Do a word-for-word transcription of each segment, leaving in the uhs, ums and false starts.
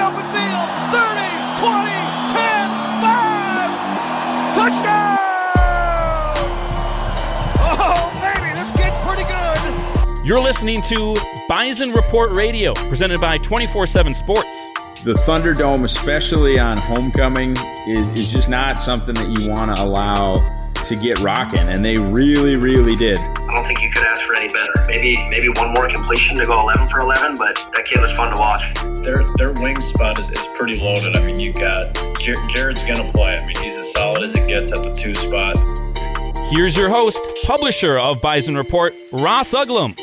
open field. thirty, twenty, ten, five. Touchdown! Oh, baby, this kid's pretty good. You're listening to Bison Report Radio, presented by twenty-four seven Sports. The Thunderdome, especially on homecoming, is, is just not something that you want to allow to get rocking, and they really, really did. I don't think you could ask for any better. Maybe maybe one more completion to go eleven for eleven, but that kid was fun to watch. Their their wing spot is, is pretty loaded. I mean, you got Jar- Jared's going to play. I mean, he's as solid as it gets at the two spot. Here's your host, publisher of Bison Report, Ross Uglum.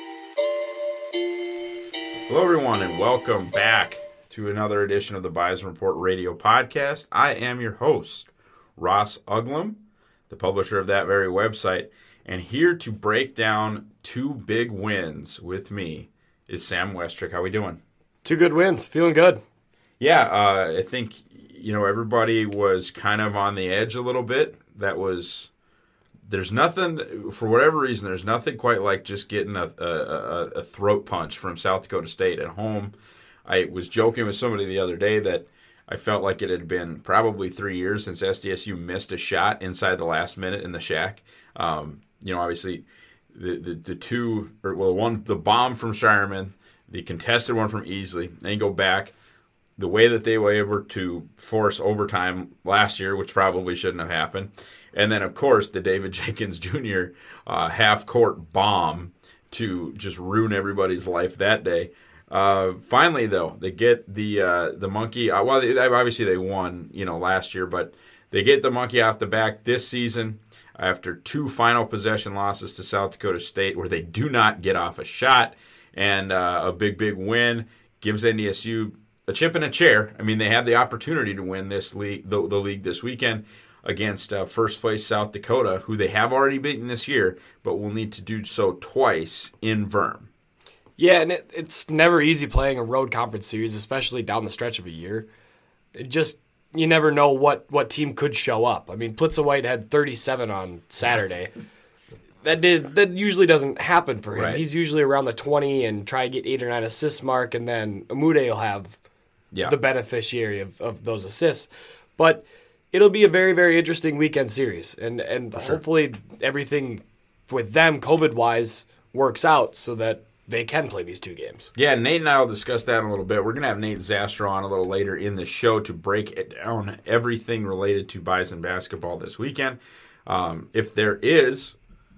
Hello, everyone, and welcome back to another edition of the Bison Report Radio podcast. I am your host, Ross Uglum, the publisher of that very website, and here to break down two big wins with me is Sam Westrick. How we doing? Two good wins. Feeling good. Yeah, uh, I think, you know, everybody was kind of on the edge a little bit. That was, there's nothing, for whatever reason, there's nothing quite like just getting a, a, a throat punch from South Dakota State at home. I was joking with somebody the other day that I felt like it had been probably three years since S D S U missed a shot inside the last minute in the shack. Um, you know, obviously, the, the the two, or well, one, the bomb from Shireman, the contested one from Easley, then you go back, the way that they were able to force overtime last year, which probably shouldn't have happened, and then, of course, the David Jenkins Junior uh, half-court bomb to just ruin everybody's life that day. Uh, finally, though, they get the uh, the monkey. Uh, well, they, obviously they won, you know, last year, but they get the monkey off the back this season after two final possession losses to South Dakota State, where they do not get off a shot, and uh, a big, big win gives N D S U a chip in a chair. I mean, they have the opportunity to win this league, the, the league this weekend against uh, first place South Dakota, who they have already beaten this year, but will need to do so twice in Verm. Yeah, and it, it's never easy playing a road conference series, especially down the stretch of a year. It just, you never know what, what team could show up. I mean, Plitzuweit had thirty-seven on Saturday. That did that usually doesn't happen for him. Right. He's usually around the twenty and try to get eight or nine assists mark, and then Amude will have Yeah. the beneficiary of, of those assists. But it'll be a very, very interesting weekend series, and, and hopefully everything with them, COVID-wise, works out so that they can play these two games. Yeah, Nate and I will discuss that in a little bit. We're going to have Nate Zastrow on a little later in the show to break it down, everything related to Bison basketball this weekend. Um, if there is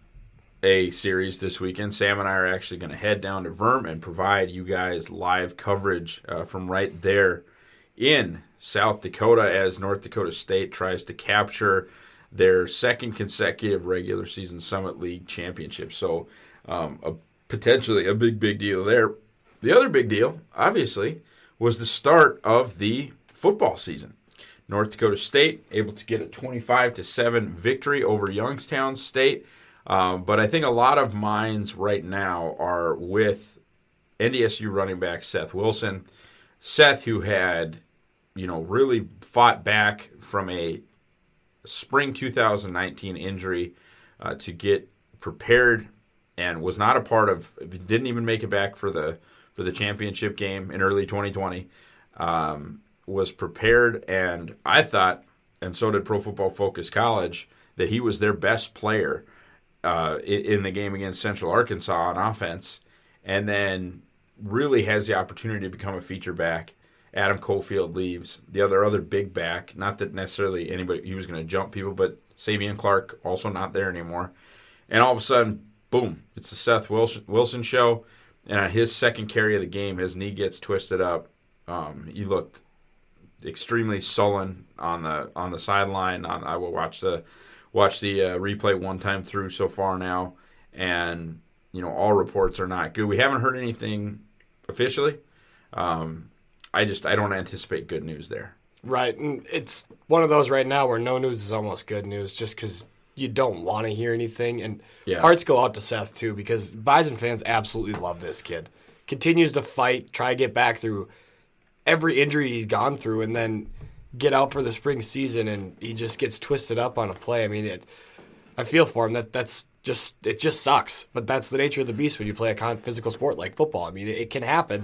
a series this weekend, Sam and I are actually going to head down to Verm and provide you guys live coverage uh, from right there in South Dakota as North Dakota State tries to capture their second consecutive regular season Summit League championship. So um, a potentially a big, big deal there. The other big deal, obviously, was the start of the football season. North Dakota State able to get a twenty-five to seven victory over Youngstown State. Um, but I think a lot of minds right now are with N D S U running back Seth Wilson. Seth, who had, you know, really fought back from a spring two thousand nineteen injury uh, to get prepared, and was not a part of, didn't even make it back for the for the championship game in early twenty twenty, um, was prepared, and I thought, and so did Pro Football Focus College, that he was their best player uh, in, in the game against Central Arkansas on offense, and then really has the opportunity to become a feature back. Adam Cofield leaves. The other other big back, not that necessarily anybody, he was going to jump people, but Savion Clark also not there anymore. And all of a sudden, boom, it's the Seth Wilson, Wilson show. And on his second carry of the game, his knee gets twisted up. Um, he looked extremely sullen on the on the sideline. On, I will watch the watch the uh, replay one time through so far now, and you know all reports are not good. We haven't heard anything officially. Um, I just I don't anticipate good news there. Right, and it's one of those right now where no news is almost good news, just because you don't want to hear anything. And yeah. Hearts go out to Seth, too, because Bison fans absolutely love this kid. Continues to fight, try to get back through every injury he's gone through, and then get out for the spring season, and he just gets twisted up on a play. I mean, it, I feel for him. That that's just it just sucks. But that's the nature of the beast when you play a con- physical sport like football. I mean, it, it can happen,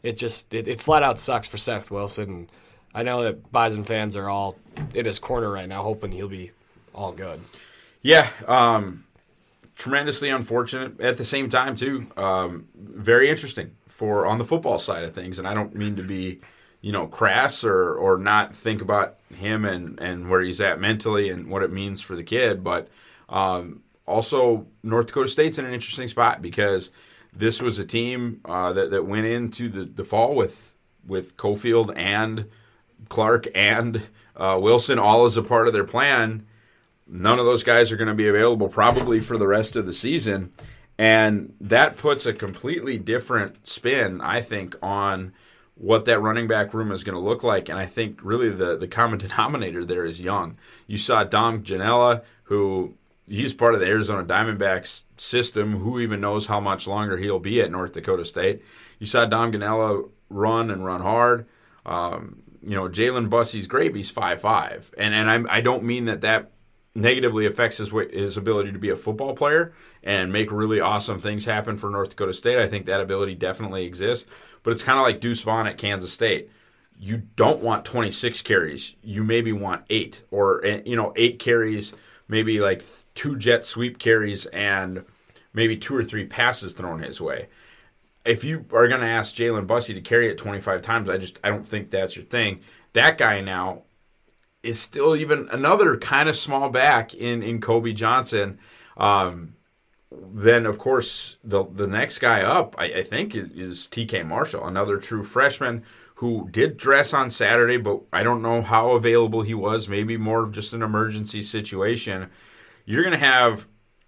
it just it, it flat out sucks for Seth Wilson. I know that Bison fans are all in his corner right now, hoping he'll be all good. Yeah, um, tremendously unfortunate. At the same time, too, um, very interesting for on the football side of things. And I don't mean to be, you know, crass or or not think about him and, and where he's at mentally and what it means for the kid. But um, also, North Dakota State's in an interesting spot because this was a team uh, that that went into the, the fall with with Cofield and Clark and uh, Wilson all as a part of their plan. None of those guys are going to be available probably for the rest of the season. And that puts a completely different spin, I think, on what that running back room is going to look like. And I think really the, the common denominator there is young. You saw Dom Janella, who he's part of the Arizona Diamondbacks system. Who even knows how much longer he'll be at North Dakota State? You saw Dom Janella run and run hard. Um, you know, Jalen Bussey's great. He's five five. And, and I'm, I don't mean that that negatively affects his his ability to be a football player and make really awesome things happen for North Dakota State. I think that ability definitely exists. But it's kind of like Deuce Vaughn at Kansas State. You don't want twenty-six carries. You maybe want eight. Or, you know, eight carries, maybe like two jet sweep carries and maybe two or three passes thrown his way. If you are going to ask Jalen Bussey to carry it twenty-five times, I just I don't think that's your thing. That guy now is still even another kind of small back in, in Kobe Johnson. Um, then, of course, the the next guy up, I, I think, is, is T K Marshall, another true freshman who did dress on Saturday, but I don't know how available he was, maybe more of just an emergency situation. You're going to have,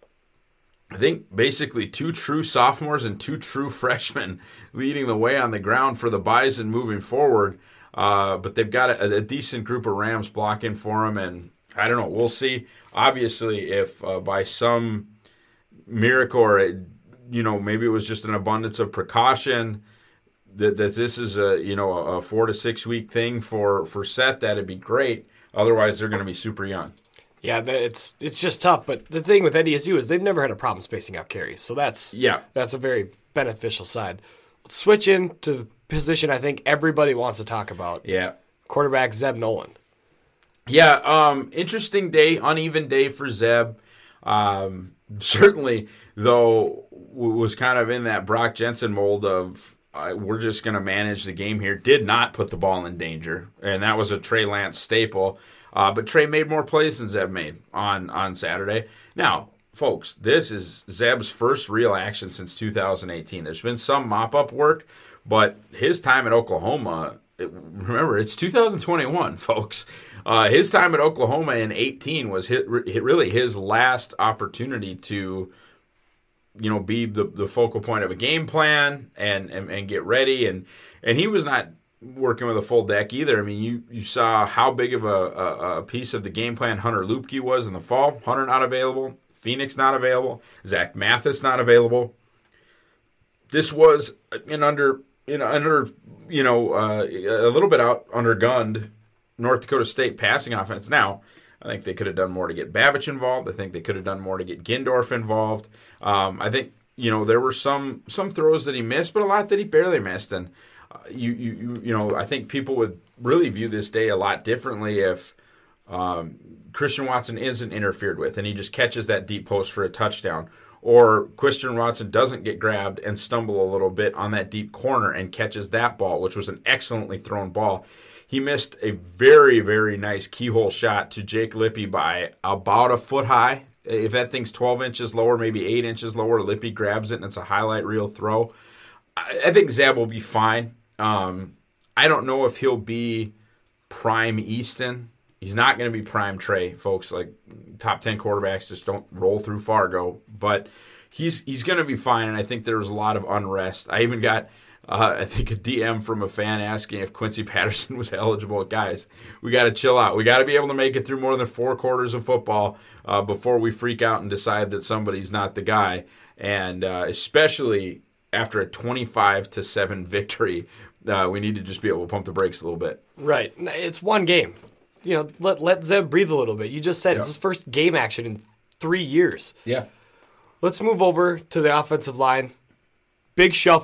I think, basically two true sophomores and two true freshmen leading the way on the ground for the Bison moving forward. Uh, but they've got a, a decent group of Rams blocking for them, and I don't know. We'll see. Obviously, if uh, by some miracle or, it, you know, maybe it was just an abundance of precaution that, that this is a, you know, a four to six week thing for, for Seth, that'd be great. Otherwise, they're going to be super young. Yeah, it's it's just tough. But the thing with N D S U is they've never had a problem spacing out carries, so that's yeah, that's a very beneficial side. Let's switch into the position I think everybody wants to talk about. Yeah. Quarterback Zeb Nolan. Yeah, um, interesting day, uneven day for Zeb. Um, certainly, though, was kind of in that Brock Jensen mold of uh, we're just going to manage the game here. Did not put the ball in danger, and that was a Trey Lance staple. Uh, but Trey made more plays than Zeb made on, on Saturday. Now, folks, this is Zeb's first real action since two thousand eighteen. There's been some mop-up work, but his time at Oklahoma, it, remember, it's two thousand twenty-one, folks. Uh, his time at Oklahoma in eighteen was hit, hit really his last opportunity to, you know, be the, the focal point of a game plan and, and, and get ready. And, and he was not working with a full deck either. I mean, you, you saw how big of a, a, a piece of the game plan Hunter Lupke was in the fall. Hunter not available. Phoenix not available. Zach Mathis not available. This was an under, in under, you know, uh, a little bit out undergunned North Dakota State passing offense. Now, I think they could have done more to get Babich involved. I think they could have done more to get Gindorf involved. Um, I think, you know, there were some some throws that he missed, but a lot that he barely missed. And uh, you, you, you, you know, I think people would really view this day a lot differently if um, Christian Watson isn't interfered with and he just catches that deep post for a touchdown. Or Christian Watson doesn't get grabbed and stumble a little bit on that deep corner and catches that ball, which was an excellently thrown ball. He missed a very, very nice keyhole shot to Jake Lippy by about a foot high. If that thing's twelve inches lower, maybe eight inches lower, Lippy grabs it and it's a highlight reel throw. I, I think Zeb will be fine. Um, I don't know if he'll be prime Easton. He's not going to be prime Trey, folks. Like top ten quarterbacks just don't roll through Fargo. But he's he's going to be fine, and I think there was a lot of unrest. I even got, uh, I think, a D M from a fan asking if Quincy Patterson was eligible. Guys, we got to chill out. We got to be able to make it through more than four quarters of football uh, before we freak out and decide that somebody's not the guy. And uh, especially after a twenty-five to seven victory, uh, we need to just be able to pump the brakes a little bit. Right. It's one game. You know, let let Zeb breathe a little bit. You just said yeah. It's his first game action in three years. Yeah. Let's move over to the offensive line. Big shuffle.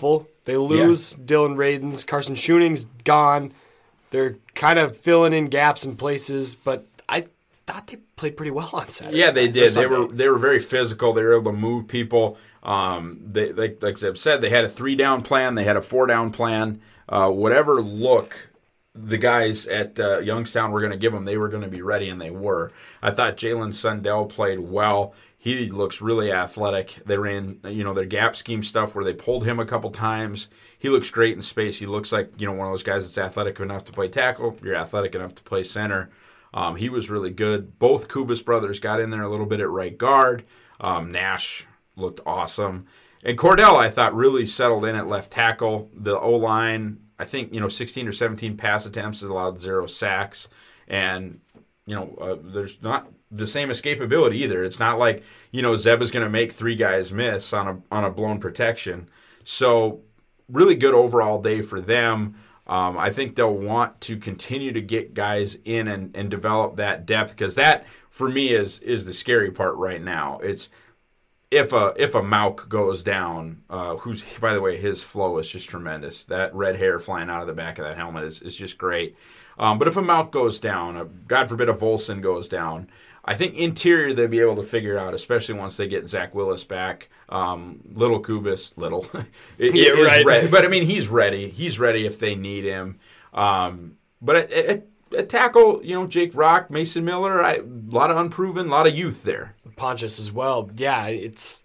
They lose Yeah. Dylan Radins. Carson Schoening's gone. They're kind of filling in gaps in places, but I thought they played pretty well on Saturday. Yeah, they Or did. They Sunday. were they were very physical. They were able to move people. Um, they like like Zeb said, they had a three down plan. They had a four down plan. Uh, whatever look the guys at uh, Youngstown were going to give them, they were going to be ready, and they were. I thought Jalen Sundell played well. He looks really athletic. They ran, you know, their gap scheme stuff where they pulled him a couple times. He looks great in space. He looks like, you know, one of those guys that's athletic enough to play tackle. You're athletic enough to play center. Um, he was really good. Both Kubas brothers got in there a little bit at right guard. Um, Nash looked awesome. And Cordell, I thought, really settled in at left tackle. The O-line, I think, you know, sixteen or seventeen pass attempts has allowed zero sacks. And, you know, uh, there's not the same escapability either. It's not like, you know, Zeb is going to make three guys miss on a on a blown protection. So really good overall day for them. Um, I think they'll want to continue to get guys in and, and develop that depth, because that, for me, is is the scary part right now. It's if a if a Mauk goes down, uh, who's, by the way, his flow is just tremendous. That red hair flying out of the back of that helmet is, is just great. Um, but if a Mauk goes down, a, God forbid a Volson goes down, I think interior they'll be able to figure out, especially once they get Zach Willis back. Um, little Kubas, little. it, Yeah, it is right. ready. But, I mean, he's ready. He's ready if they need him. Um, but at, at, at tackle, you know, Jake Rock, Mason Miller, I, a lot of unproven, a lot of youth there. Pontius as well. Yeah, it's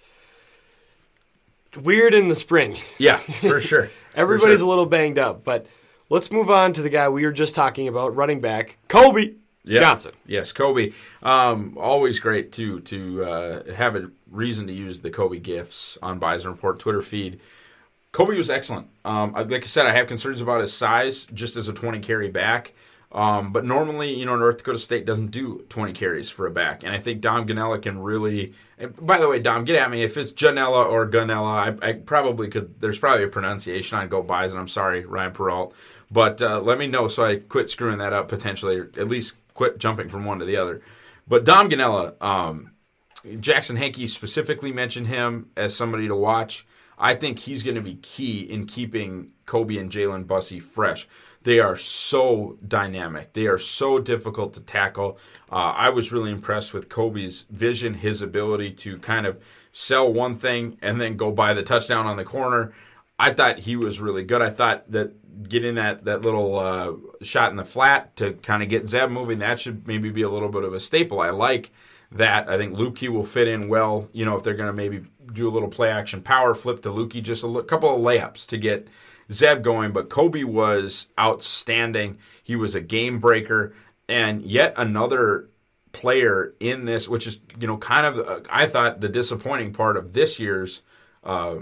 weird in the spring. Yeah, for sure. Everybody's For sure. a little banged up, but let's move on to the guy we were just talking about, running back, Kobe Yeah. Johnson. Yes, Kobe. Um, always great to to uh, have a reason to use the Kobe gifts on Bison Report Twitter feed. Kobe was excellent. Um, like I said, I have concerns about his size just as a twenty carry back. Um, but normally, you know, North Dakota State doesn't do twenty carries for a back. And I think Dom Ganella can really, and by the way, Dom, get at me. If it's Janella or Ganella, I, I probably could, there's probably a pronunciation on Go Bison. I'm sorry, Ryan Peralt. But uh, let me know so I quit screwing that up potentially, or at least quit jumping from one to the other. But Dom Ganella, um, Jackson Hankey specifically mentioned him as somebody to watch. I think he's going to be key in keeping Kobe and Jalen Bussey fresh. They are so dynamic. They are so difficult to tackle. Uh, I was really impressed with Kobe's vision, his ability to kind of sell one thing and then go buy the touchdown on the corner. I thought he was really good. I thought that getting that, that little uh, shot in the flat to kind of get Zeb moving, that should maybe be a little bit of a staple. I like that. I think Lukey will fit in well, you know, if they're going to maybe do a little play-action power flip to Lukey, just a l- couple of layups to get Zeb going. But Kobe was outstanding. He was a game breaker, and yet another player in this, which is, you know, kind of, uh, I thought the disappointing part of this year's uh,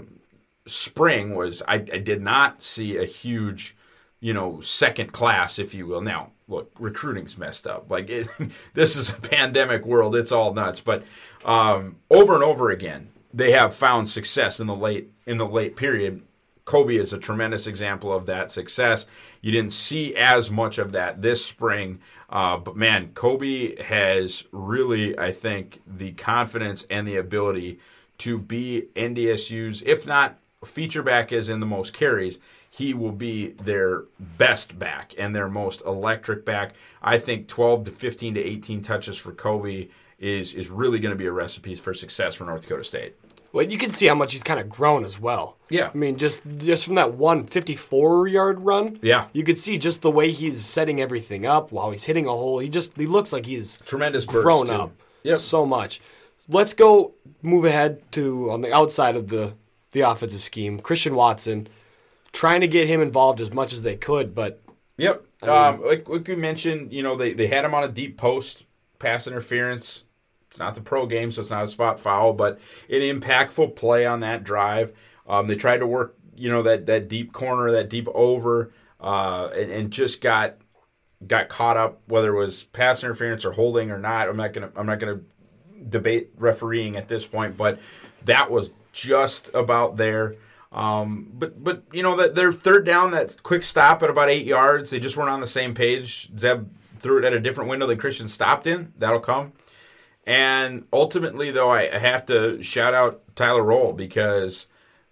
spring was I, I did not see a huge, you know, second class, if you will. Now, look, recruiting's messed up. Like, it, this is a pandemic world. It's all nuts. But um, over and over again, they have found success in the late in the late period. Kobe is a tremendous example of that success. You didn't see as much of that this spring, uh, but man, Kobe has really, I think, the confidence and the ability to be N D S U's, if not feature back as in the most carries, he will be their best back and their most electric back. I think twelve to fifteen to eighteen touches for Kobe is is really going to be a recipe for success for North Dakota State. Well, you can see how much he's kind of grown as well. Yeah. I mean, just just from that one fifty-four-yard run, Yeah. you could see just the way he's setting everything up while he's hitting a hole. He just he looks like he's Tremendous burst, grown too. up Yep. so much. Let's go move ahead to on the outside of the, the offensive scheme. Christian Watson, trying to get him involved as much as they could, but Yep. I mean- um, like, like we mentioned, you know, they, they had him on a deep post, pass interference. It's not the pro game, so it's not a spot foul, but an impactful play on that drive. Um, they tried to work, you know, that, that deep corner, that deep over, uh, and, and just got got caught up, whether it was pass interference or holding or not. I'm not gonna I'm not gonna debate refereeing at this point, but that was just about there. Um, but but you know that their third down, that quick stop at about eight yards, they just weren't on the same page. Zeb threw it at a different window than Christian stopped in. That'll come. And ultimately, though, I have to shout out Tyler Roll because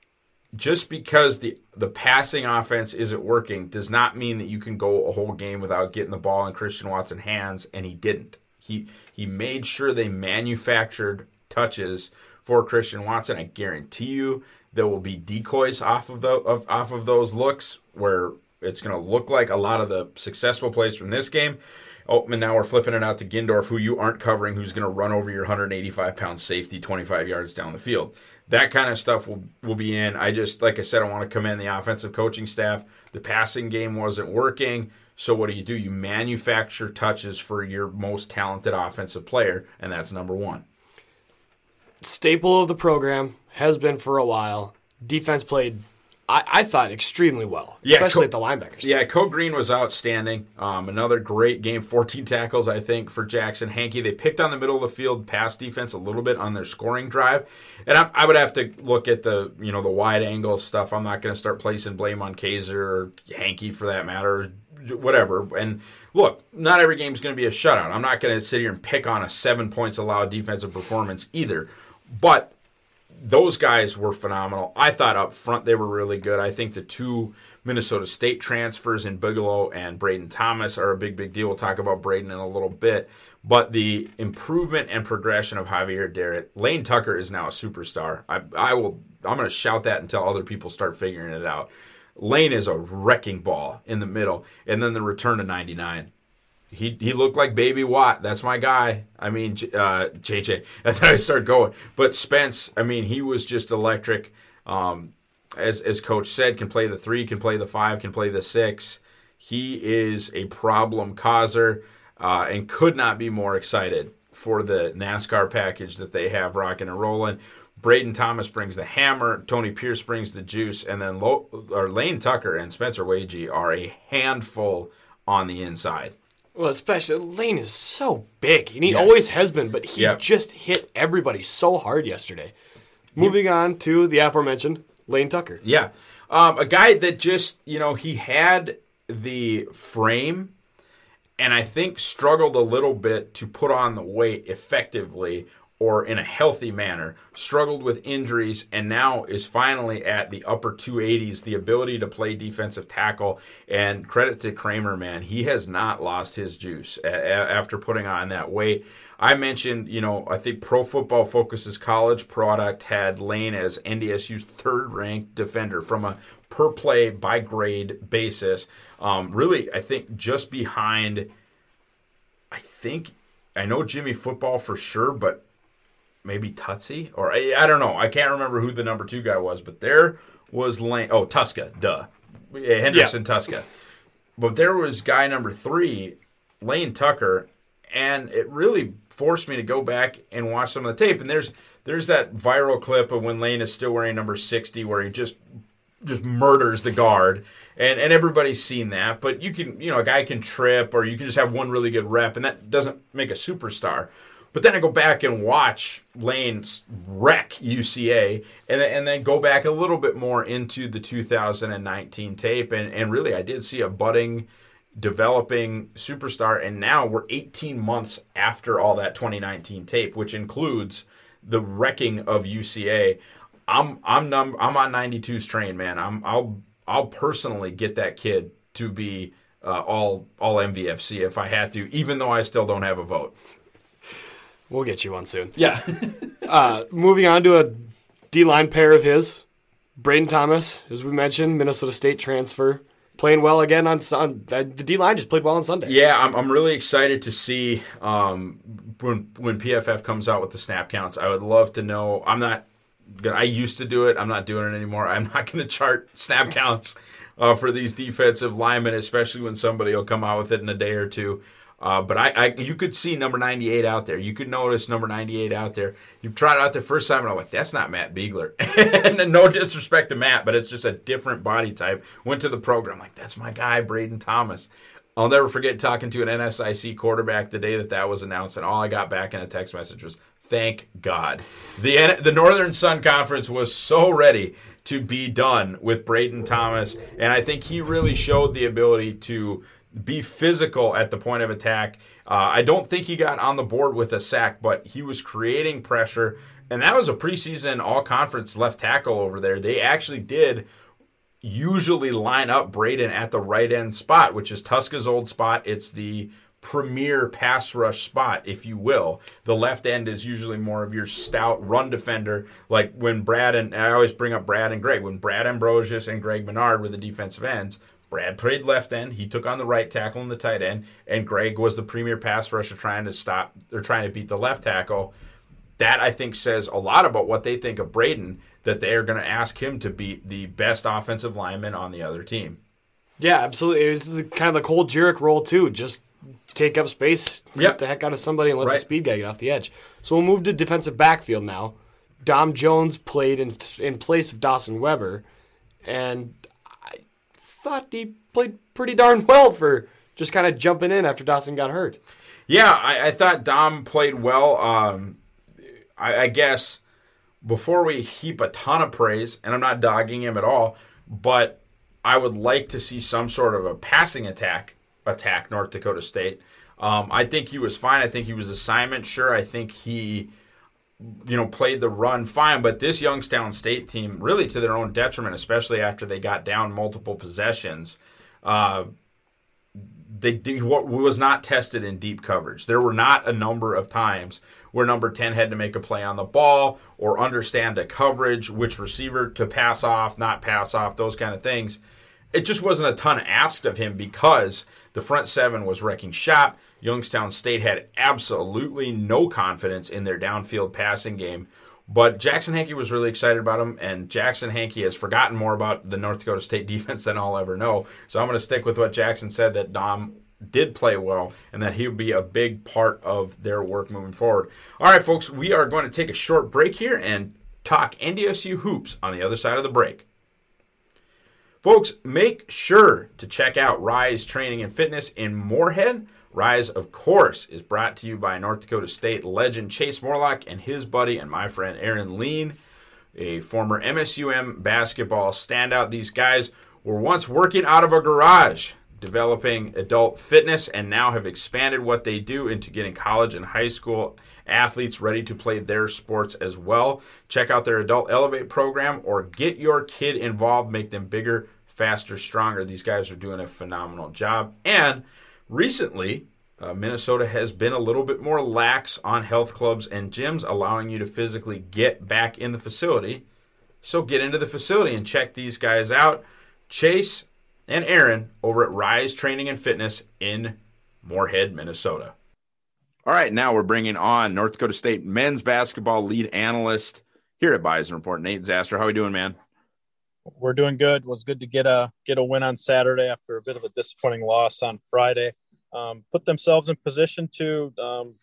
just because the the passing offense isn't working does not mean that you can go a whole game without getting the ball in Christian Watson's hands, and he didn't. He he made sure they manufactured touches for Christian Watson. I guarantee you there will be decoys off of the of, off of those looks where it's going to look like a lot of the successful plays from this game. Oh, and now we're flipping it out to Gindorf, who you aren't covering, who's going to run over your one hundred eighty-five pound safety twenty-five yards down the field. That kind of stuff will, will be in. I just, like I said, I want to commend the offensive coaching staff. The passing game wasn't working, so what do you do? You manufacture touches for your most talented offensive player, and that's number one. Staple of the program, has been for a while. Defense played, I, I thought, extremely well, yeah, especially Co- at the linebackers. Yeah, Co Green was outstanding. Um, another great game, fourteen tackles, I think, for Jackson Hankey. They picked on the middle of the field pass defense a little bit on their scoring drive. And I, I would have to look at the, you know, the wide angle stuff. I'm not going to start placing blame on Kaiser or Hankey for that matter, or whatever. And look, not every game is going to be a shutout. I'm not going to sit here and pick on a seven points allowed defensive performance either. But those guys were phenomenal. I thought up front they were really good. I think the two Minnesota State transfers in Bigelow and Braden Thomas are a big, big deal. We'll talk about Braden in a little bit. But the improvement and progression of Javier Darrett, Lane Tucker is now a superstar. I, I will. I'm going to shout that until other people start figuring it out. Lane is a wrecking ball in the middle, and then the return to ninety-nine. He he looked like Baby Watt. That's my guy. I mean, uh, J J. And then I started going. But Spence, I mean, he was just electric. Um, as as Coach said, can play the three, can play the five, can play the six. He is a problem causer, uh, and could not be more excited for the NASCAR package that they have rocking and rolling. Braden Thomas brings the hammer, Tony Pierce brings the juice, and then Lo- or Lane Tucker and Spencer Wagee are a handful on the inside. Well, especially Lane is so big, and he Yes. always has been, but he Yep. just hit everybody so hard yesterday. Moving on to the aforementioned Lane Tucker. Yeah. Um, a guy that just, you know, he had the frame and I think struggled a little bit to put on the weight effectively or in a healthy manner, struggled with injuries, and now is finally at the upper two eighties, the ability to play defensive tackle. And credit to Kramer, man. He has not lost his juice a- a- after putting on that weight. I mentioned, you know, I think Pro Football Focus's college product had Lane as N D S U's third-ranked defender from a per-play, by-grade basis. Um, really, I think just behind, I think, I know Jimmy Football for sure, but maybe Tutsi, or I, I don't know. I can't remember who the number two guy was, but there was Lane. Oh, Tuska, duh. Henderson yeah. Tuska. But there was guy number three, Lane Tucker, and it really forced me to go back and watch some of the tape. And there's there's that viral clip of when Lane is still wearing number sixty where he just just murders the guard. And and everybody's seen that. But you can, you know, a guy can trip or you can just have one really good rep, and that doesn't make a superstar. But then I go back and watch Lane wreck U C A, and then, and then go back a little bit more into the two thousand nineteen tape, and, and really I did see a budding, developing superstar, and now we're eighteen months after all that twenty nineteen tape, which includes the wrecking of U C A. I'm I'm num- I'm on ninety-two's train, man. I'm I'll I'll personally get that kid to be uh, all all M V F C if I had to, even though I still don't have a vote. We'll get you one soon. Yeah. uh, moving on to a D-line pair of his. Braden Thomas, as we mentioned, Minnesota State transfer. Playing well again on Sunday. The D-line just played well on Sunday. Yeah, I'm I'm really excited to see um, when when P F F comes out with the snap counts. I would love to know. I'm not gonna, I used to do it. I'm not doing it anymore. I'm not going to chart snap counts uh, for these defensive linemen, especially when somebody will come out with it in a day or two. Uh, but I, I, you could see number ninety-eight out there. You could notice number ninety-eight out there. You tried it out there first time, and I'm like, that's not Matt Biegler. And no disrespect to Matt, but it's just a different body type. Went to the program, like, that's my guy, Braden Thomas. I'll never forget talking to an N S I C quarterback the day that that was announced, and all I got back in a text message was, thank God. The the Northern Sun Conference was so ready to be done with Braden Thomas, and I think he really showed the ability to be physical at the point of attack. Uh, I don't think he got on the board with a sack, but he was creating pressure And that was a preseason all-conference left tackle over there. They actually did usually line up Braden at the right end spot, which is Tuska's old spot. It's the premier pass rush spot, if you will. The left end is usually more of your stout run defender, like when Brad and, and I always bring up Brad and Greg, when Brad Ambrosius and Greg Menard were the defensive ends, Brad played left end, he took on the right tackle and the tight end, and Greg was the premier pass rusher trying to stop, or trying to beat the left tackle. That, I think, says a lot about what they think of Braden, that they are going to ask him to beat the best offensive lineman on the other team. Yeah, absolutely. It was the, kind of the Cole Jurek role, too. Just take up space, Yep. get the heck out of somebody, and let Right. the speed guy get off the edge. So we'll move to defensive backfield now. Dom Jones played in in place of Dawson Weber, and I thought he played pretty darn well for just kind of jumping in after Dawson got hurt. Yeah, I, I thought Dom played well. Um, I, I guess before we heap a ton of praise, and I'm not dogging him at all, but I would like to see some sort of a passing attack attack North Dakota State. Um, I think he was fine. I think he was assignment sure. I think he, you know, played the run fine. But this Youngstown State team, really to their own detriment, especially after they got down multiple possessions, uh, they, they was not tested in deep coverage. There were not a number of times where number ten had to make a play on the ball or understand a coverage, which receiver to pass off, not pass off, those kind of things. It just wasn't a ton asked of him because the front seven was wrecking shop. Youngstown State had absolutely no confidence in their downfield passing game. But Jackson Hankey was really excited about him, and Jackson Hankey has forgotten more about the North Dakota State defense than I'll ever know. So I'm going to stick with what Jackson said, that Dom did play well and that he would be a big part of their work moving forward. All right, folks, we are going to take a short break here and talk N D S U hoops on the other side of the break. Folks, make sure to check out Rise Training and Fitness in Moorhead. Rise, of course, is brought to you by North Dakota State legend Chase Morlock and his buddy and my friend Aaron Lean, a former M S U M basketball standout. These guys were once working out of a garage, developing adult fitness, and now have expanded what they do into getting college and high school athletes ready to play their sports as well. Check out their Adult Elevate program or get your kid involved, make them bigger, faster, stronger. These guys are doing a phenomenal job. And recently, uh, Minnesota has been a little bit more lax on health clubs and gyms, allowing you to physically get back in the facility. So get into the facility and check these guys out. Chase and Aaron over at Rise Training and Fitness in Moorhead, Minnesota. All right, now we're bringing on North Dakota State men's basketball lead analyst here at Bison Report, Nate Zastrow. How are we doing, man? We're doing good. It was good to get a get a win on Saturday after a bit of a disappointing loss on Friday. Um, put themselves in position to um,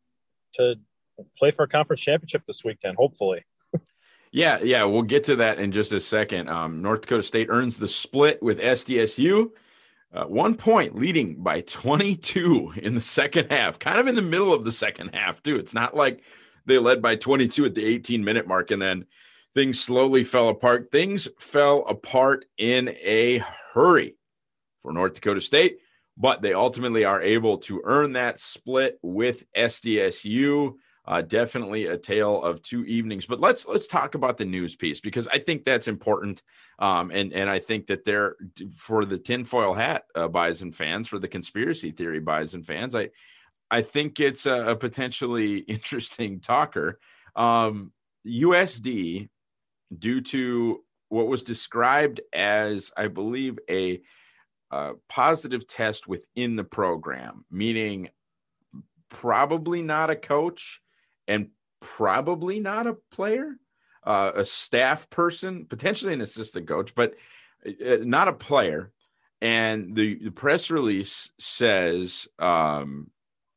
to play for a conference championship this weekend, hopefully. Yeah, yeah, we'll get to that in just a second. Um, North Dakota State earns the split with S D S U. Uh, one point leading by twenty-two in the second half, kind of in the middle of the second half, too. It's not like they led by twenty-two at the eighteen-minute mark and then things slowly fell apart. Things fell apart in a hurry for North Dakota State, but they ultimately are able to earn that split with S D S U. Uh, definitely a tale of two evenings. But let's let's talk about the news piece, because I think that's important. Um, and, and I think that they're, for the tinfoil hat uh, Bison fans, for the conspiracy theory Bison fans, I I think it's a, a potentially interesting talker. Um, U S D, due to what was described as, I believe, a uh, positive test within the program, meaning probably not a coach and probably not a player, uh, a staff person, potentially an assistant coach, but uh, not a player. And the, the press release says um,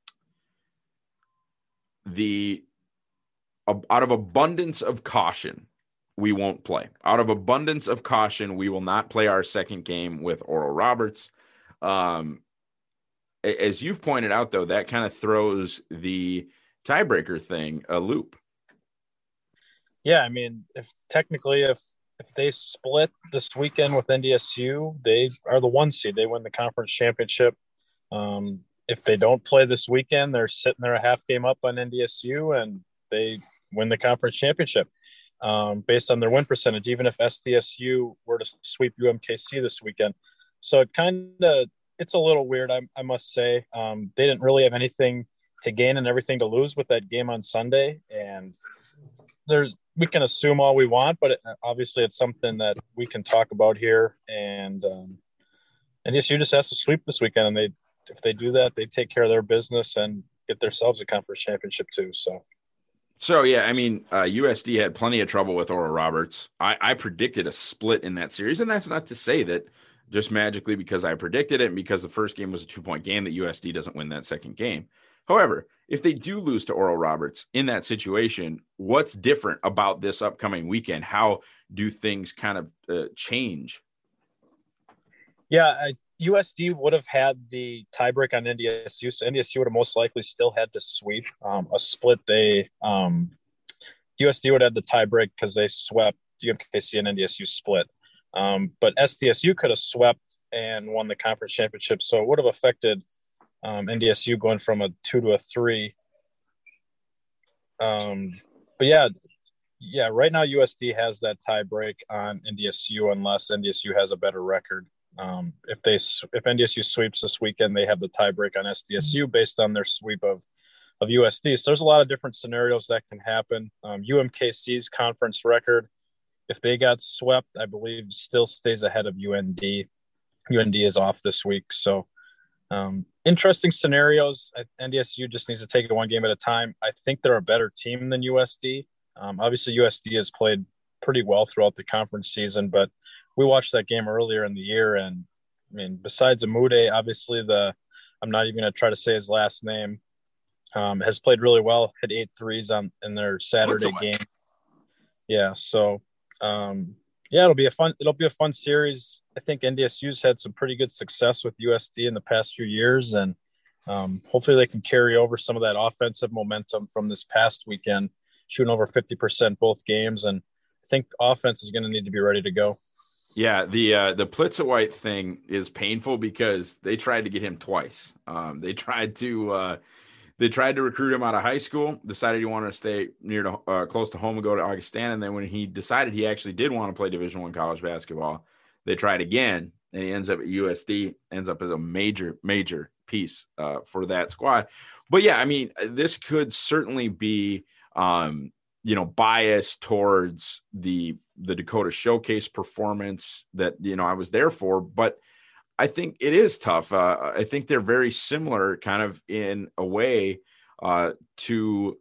the uh, out of abundance of caution, we won't play. Out of abundance of caution, we will not play our second game with Oral Roberts. Um, as you've pointed out, though, that kind of throws the tiebreaker thing a loop. Yeah, I mean, if technically if if they split this weekend with N D S U, they are the one seed. They win the conference championship. Um, if they don't play this weekend, they're sitting there a half game up on N D S U, and they win the conference championship um, based on their win percentage, even if S D S U were to sweep U M K C this weekend. So it kind of, it's a little weird, I, I must say. Um, they didn't really have anything to gain and everything to lose with that game on Sunday. And there's, we can assume all we want, but it, obviously it's something that we can talk about here. And um, N D S U just has to sweep this weekend. And they, if they do that, they take care of their business and get themselves a conference championship too. So, so yeah, I mean, uh, U S D had plenty of trouble with Oral Roberts. I, I predicted a split in that series, and that's not to say that just magically because I predicted it and because the first game was a two-point game that U S D doesn't win that second game. However, if they do lose to Oral Roberts in that situation, what's different about this upcoming weekend? How do things kind of uh, change? Yeah, I, U S D would have had the tiebreak on N D S U, so N D S U would have most likely still had to sweep. Um, a split, they um, U S D would have the tiebreak because they swept U M K C and N D S U split. Um, but S D S U could have swept and won the conference championship, so it would have affected um, N D S U going from a two to a three. Um, but yeah, yeah, right now U S D has that tie break on N D S U unless N D S U has a better record. Um, if they if N D S U sweeps this weekend, they have the tie break on S D S U based on their sweep of of U S D. So there's a lot of different scenarios that can happen. Um, U M K C's conference record, if they got swept, I believe still stays ahead of U N D. U N D is off this week. So um, interesting scenarios. N D S U just needs to take it one game at a time. I think they're a better team than U S D. Um, obviously, U S D has played pretty well throughout the conference season, but we watched that game earlier in the year. And I mean, besides Amude, obviously the, I'm not even going to try to say his last name, um, has played really well, hit eight threes on in their Saturday game. Yeah. So, um, yeah, it'll be a fun, it'll be a fun series. I think N D S U's had some pretty good success with U S D in the past few years. And um, hopefully they can carry over some of that offensive momentum from this past weekend, shooting over fifty percent both games. And I think offense is going to need to be ready to go. Yeah, the uh, the Plitzowite thing is painful because they tried to get him twice. Um, they tried to uh, they tried to recruit him out of high school, decided he wanted to stay near to uh, close to home and go to Augustana. And then when he decided he actually did want to play Division One college basketball, they tried again, and he ends up at U S D, ends up as a major major piece uh, for that squad. But yeah, I mean, this could certainly be um, you know biased towards the the Dakota Showcase performance that, you know, I was there for, but I think it is tough. Uh, I think they're very similar kind of in a way uh, to,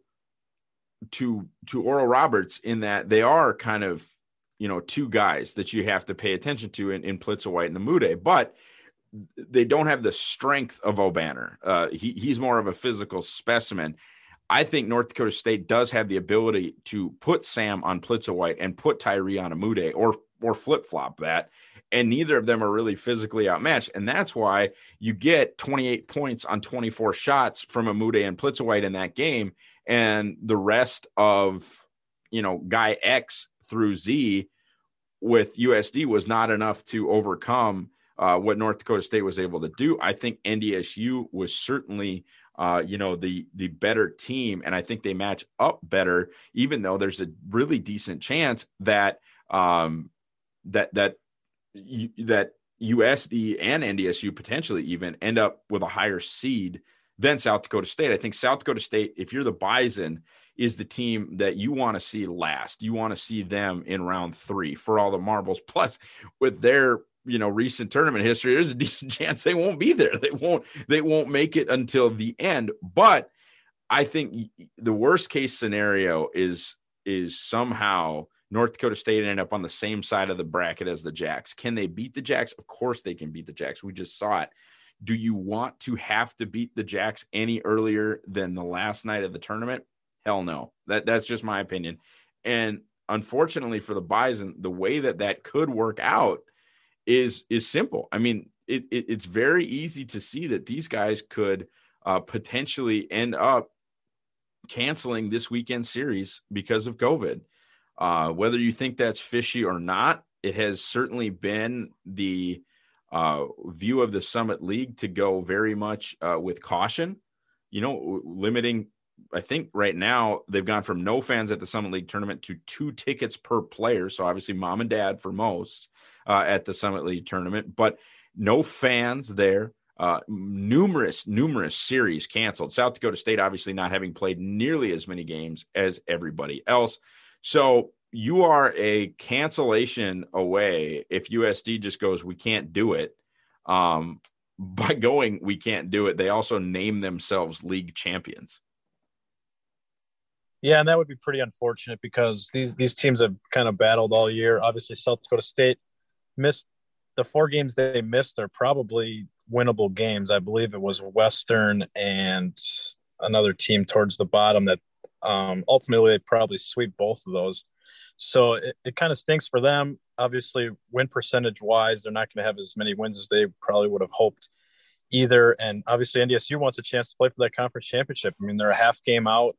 to, to Oral Roberts in that they are kind of, you know, two guys that you have to pay attention to in, in Plitzowite and Amude, but they don't have the strength of O'Banner. Uh, he, he's more of a physical specimen. I think North Dakota State does have the ability to put Sam on Plitzowite and put Tyree on Amude, or or flip-flop that, and neither of them are really physically outmatched, and that's why you get twenty-eight points on twenty-four shots from Amude and Plitzowite in that game, and the rest of, you know, guy X through Z with U S D was not enough to overcome uh, what North Dakota State was able to do. I think N D S U was certainly – Uh, you know, the the better team, and I think they match up better, even though there's a really decent chance that um, that that that U S D and N D S U potentially even end up with a higher seed than South Dakota State. I think South Dakota State, if you're the Bison, is the team that you want to see last. You want to see them in round three for all the marbles. Plus, with their you know, recent tournament history, there's a decent chance they won't be there. They won't, they won't make it until the end. But I think the worst case scenario is, is somehow North Dakota State end up on the same side of the bracket as the Jacks. Can they beat the Jacks? Of course they can beat the Jacks. We just saw it. Do you want to have to beat the Jacks any earlier than the last night of the tournament? Hell no. That that's just my opinion. And unfortunately for the Bison, the way that that could work out is is simple. I mean, it, it it's very easy to see that these guys could uh, potentially end up canceling this weekend series because of COVID. Uh, whether you think that's fishy or not, it has certainly been the uh, view of the Summit League to go very much uh, with caution, you know, limiting I think right now they've gone from no fans at the Summit League tournament to two tickets per player. So obviously mom and dad for most uh, at the Summit League tournament, but no fans there. Uh, numerous, numerous series canceled. South Dakota State obviously not having played nearly as many games as everybody else. So you are a cancellation away if U S D just goes, we can't do it. Um, by going, we can't do it. They also name themselves league champions. Yeah, and that would be pretty unfortunate because these these teams have kind of battled all year. Obviously, South Dakota State missed the four games they missed are probably winnable games. I believe it was Western and another team towards the bottom that um, ultimately they probably sweep both of those. So it, it kind of stinks for them. Obviously, win percentage wise, they're not going to have as many wins as they probably would have hoped either. And obviously, N D S U wants a chance to play for that conference championship. I mean, they're a half game out.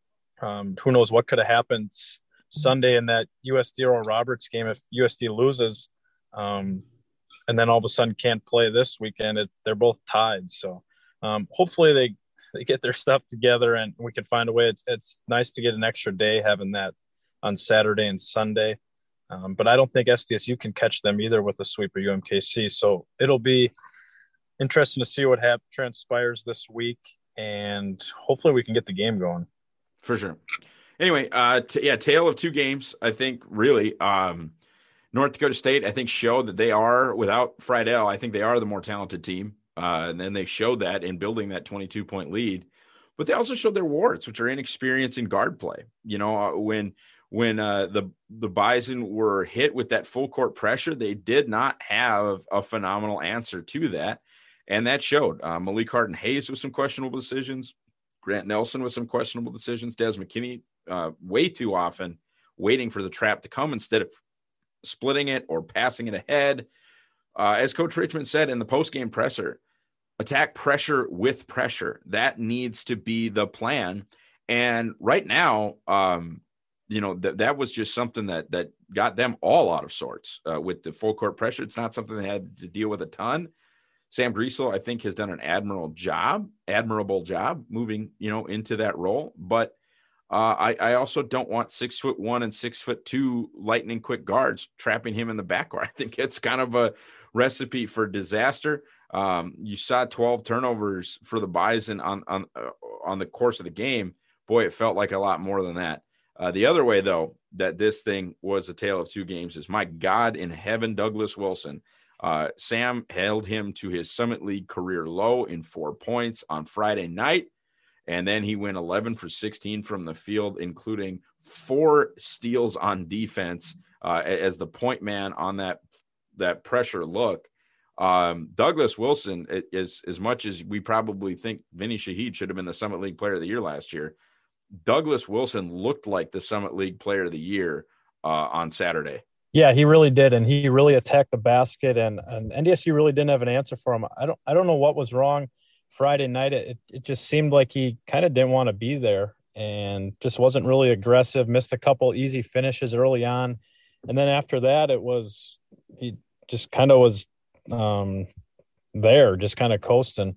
Um, who knows what could have happened Sunday in that U S D Oral Roberts game if U S D loses, um, and then all of a sudden can't play this weekend. It, they're both tied. So um, hopefully they, they get their stuff together and we can find a way. It's, it's nice to get an extra day having that on Saturday and Sunday. Um, but I don't think S D S U can catch them either with a sweep or U M K C. So it'll be interesting to see what happens, transpires this week, and hopefully we can get the game going. For sure. Anyway, uh, t- yeah, tale of two games. I think really um, North Dakota State, I think, showed that they are, without Friedel, I think they are the more talented team. Uh, and then they showed that in building that twenty-two point lead. But they also showed their warts, which are inexperience in guard play. You know, uh, when when uh, the the Bison were hit with that full court pressure, they did not have a phenomenal answer to that. And that showed. Uh, Malik Harden-Hayes with some questionable decisions. Grant Nelson with some questionable decisions. Des McKinney uh, way too often waiting for the trap to come instead of splitting it or passing it ahead. Uh, as Coach Richmond said in the postgame presser, attack pressure with pressure. That needs to be the plan. And right now, um, you know, that that was just something that that got them all out of sorts uh, with the full court pressure. It's not something they had to deal with a ton. Sam Griesel, I think, has done an admirable job, admirable job moving, you know, into that role. But uh, I, I also don't want six foot one and six foot two lightning quick guards trapping him in the backcourt. I think it's kind of a recipe for disaster. Um, you saw twelve turnovers for the Bison on on uh, on the course of the game. Boy, it felt like a lot more than that. Uh, the other way, though, that this thing was a tale of two games is, my God in heaven, Douglas Wilson. Uh, Sam held him to his Summit League career low in four points on Friday night. And then he went eleven for sixteen from the field, including four steals on defense uh, as the point man on that, that pressure look. Um, Douglas Wilson, is as much as we probably think Vinny Shaheed should have been the Summit League player of the year last year, Douglas Wilson looked like the Summit League player of the year uh, on Saturday. Yeah, he really did, and he really attacked the basket, and, and N D S U really didn't have an answer for him. I don't I don't know what was wrong Friday night. It it just seemed like he kind of didn't want to be there and just wasn't really aggressive, missed a couple easy finishes early on. And then after that, it was he just kind of was um, there, just kind of coasting.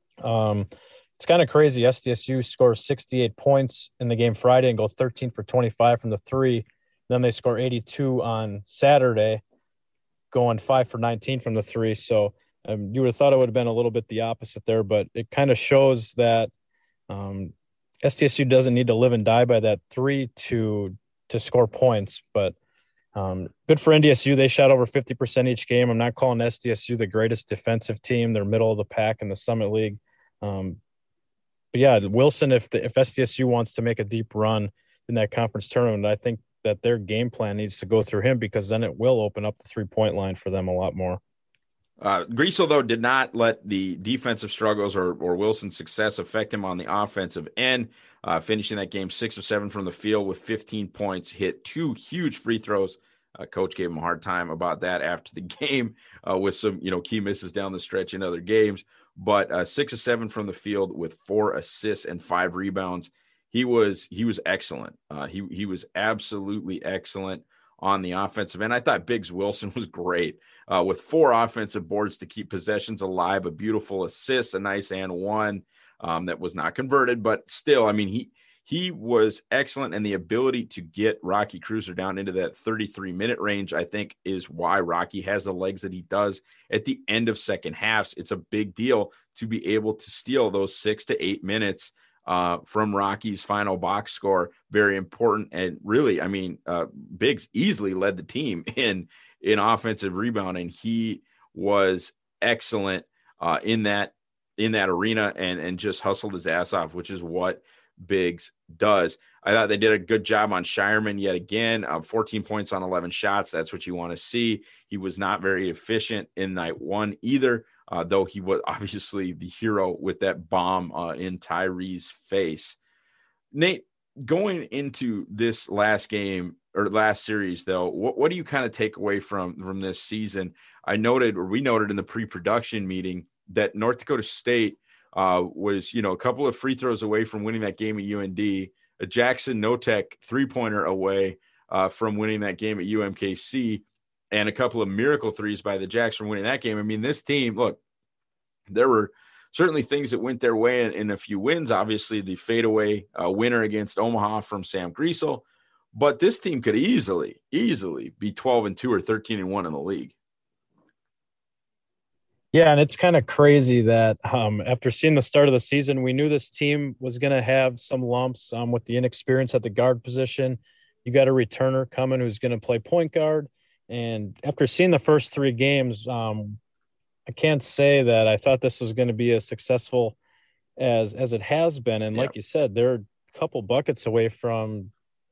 Um, it's kind of crazy. S D S U scores sixty-eight points in the game Friday and go thirteen for twenty-five from the three. Then they score eighty-two on Saturday, going five for nineteen from the three. So um, you would have thought it would have been a little bit the opposite there, but it kind of shows that um, S D S U doesn't need to live and die by that three to to score points. But um, good for N D S U. They shot over fifty percent each game. I'm not calling S D S U the greatest defensive team. They're middle of the pack in the Summit League. Um, but, yeah, Wilson, if, the, if S D S U wants to make a deep run in that conference tournament, I think that their game plan needs to go through him, because then it will open up the three-point line for them a lot more. Uh, Griesel, though, did not let the defensive struggles or, or Wilson's success affect him on the offensive end, uh, finishing that game six of seven from the field with fifteen points, hit two huge free throws. Uh, coach gave him a hard time about that after the game uh, with some, you know, key misses down the stretch in other games, but uh, six of seven from the field with four assists and five rebounds. He was he was excellent. Uh, he he was absolutely excellent on the offensive end. I thought Biggs Wilson was great uh, with four offensive boards to keep possessions alive, a beautiful assist, a nice and one. um, that was not converted, but still, I mean, he he was excellent, and the ability to get Rocky Kreuser down into that thirty-three minute range, I think, is why Rocky has the legs that he does at the end of second halves. It's a big deal to be able to steal those six to eight minutes uh, from Rocky's final box score. Very important, and really, I mean, uh, Biggs easily led the team in in offensive rebounding. He was excellent uh, in that in that arena, and and just hustled his ass off, which is what Biggs does. I thought they did a good job on Shireman yet again. Uh, fourteen points on eleven shots. That's what you want to see. He was not very efficient in night one either, uh, though he was obviously the hero with that bomb uh, in Tyree's face. Nate, going into this last game or last series, though, what, what do you kind of take away from, from this season? I noted, or we noted in the pre-production meeting, that North Dakota State Uh, was, you know, a couple of free throws away from winning that game at U N D, a Jackson Notek three-pointer away uh, from winning that game at U M K C, and a couple of miracle threes by the Jacks from winning that game. I mean, this team, look, there were certainly things that went their way in, in a few wins. Obviously, the fadeaway uh, winner against Omaha from Sam Griesel, but this team could easily, easily be twelve and two or thirteen and one in the league. Yeah, and it's kind of crazy that um, after seeing the start of the season, we knew this team was going to have some lumps um, with the inexperience at the guard position. You got a returner coming who's going to play point guard. And after seeing the first three games, um, I can't say that I thought this was going to be as successful as as it has been. And like yeah. you said, they're a couple buckets away from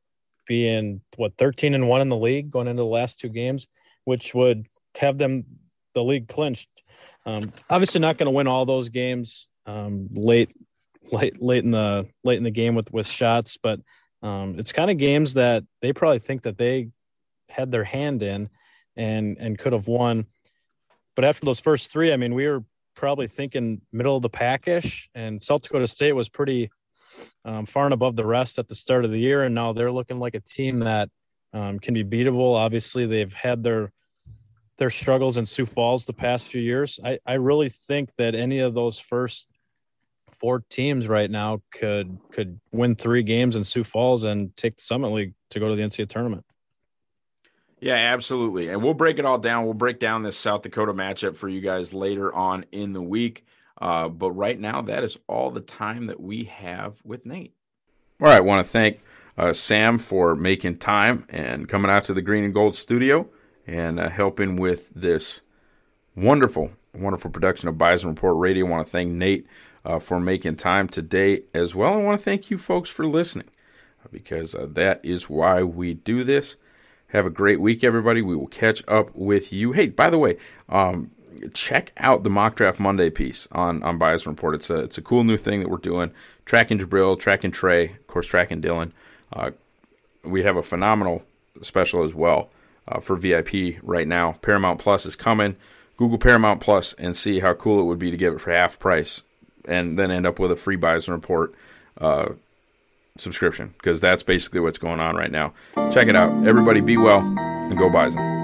being, what, thirteen and one in the league going into the last two games, which would have them the league clinched. Um, obviously not going to win all those games um, late, late, late in the late in the game with, with shots, but um, it's kind of games that they probably think that they had their hand in and and could have won. But after those first three, I mean, we were probably thinking middle of the pack-ish, and South Dakota State was pretty um, far and above the rest at the start of the year, and now they're looking like a team that um, can be beatable. Obviously, they've had their their struggles in Sioux Falls the past few years. I, I really think that any of those first four teams right now could could win three games in Sioux Falls and take the Summit League to go to the N C double A tournament. Yeah, absolutely. And we'll break it all down. We'll break down this South Dakota matchup for you guys later on in the week. Uh, but right now, that is all the time that we have with Nate. All right, I want to thank uh, Sam for making time and coming out to the Green and Gold studio and uh, helping with this wonderful, wonderful production of Bison Report Radio. I want to thank Nate uh, for making time today as well. I want to thank you folks for listening because uh, that is why we do this. Have a great week, everybody. We will catch up with you. Hey, by the way, um, check out the Mock Draft Monday piece on, on Bison Report. It's a, it's a cool new thing that we're doing. Tracking Jabril, tracking Trey, of course, tracking Dylan. Uh, we have a phenomenal special as well. Uh, for V I P right now. Paramount Plus is coming. Google Paramount Plus and see how cool it would be to get it for half price and then end up with a free Bison Report uh, subscription because that's basically what's going on right now. Check it out. Everybody be well and go Bison.